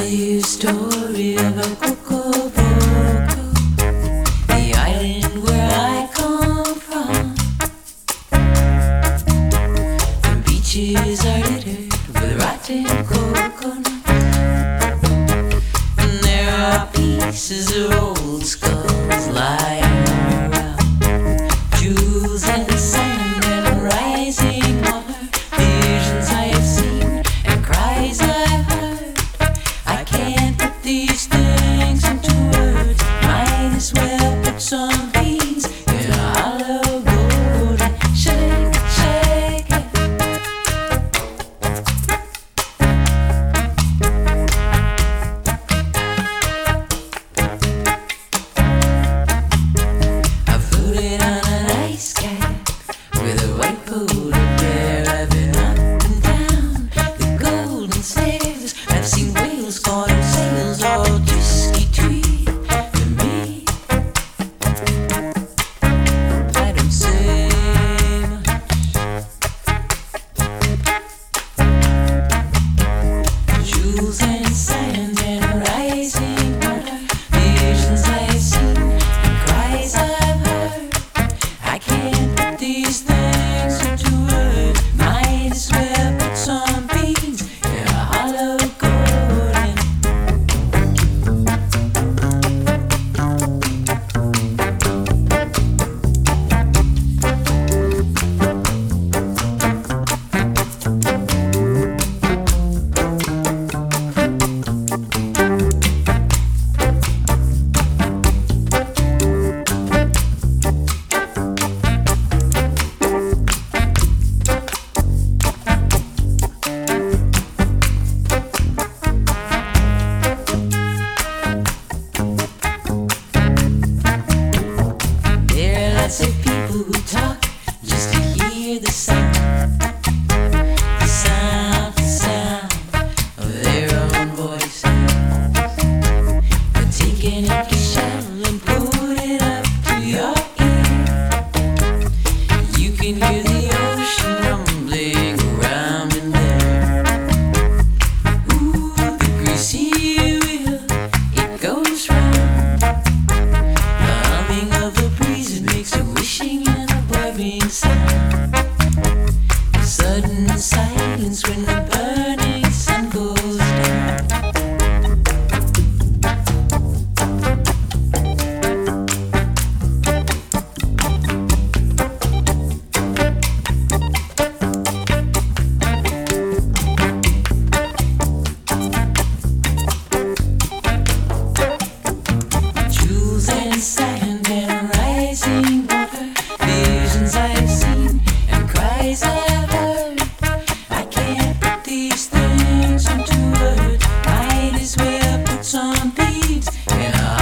you a story of a Coco, the island where I come from. The beaches are littered with rotten coconuts, and there are pieces of old skulls lying around. Jewels and sand and rising water, visions I have seen and cries I've heard. I can't put these things into words. Might as well put some beans in a hollow gold and shake, shake it. I floated on an ice cap with a white polar bear. I've been up and down the golden stairs. I've seen whales caught in sails, all twisty-twee to me. I don't say much. Jewels and sand and rising water, visions I've seen and cries I've heard. I can't put these things into words. Might as well put some beans in a hollow golden. There are lots of people who talk just to hear the sound, the sound, the sound of their own voices. But take an empty shell and put it up to your ear. You can hear the ocean rumbling around in there. Ooh, the greasy wheel, it goes round. The humming of the breeze, it makes a wishing and a whirring sound. A sudden silence when the burning sun goes down. Jewels and sand and rising water, visions I've seen and cries I've heard. I can't put these things into words. Might as well put some beads in a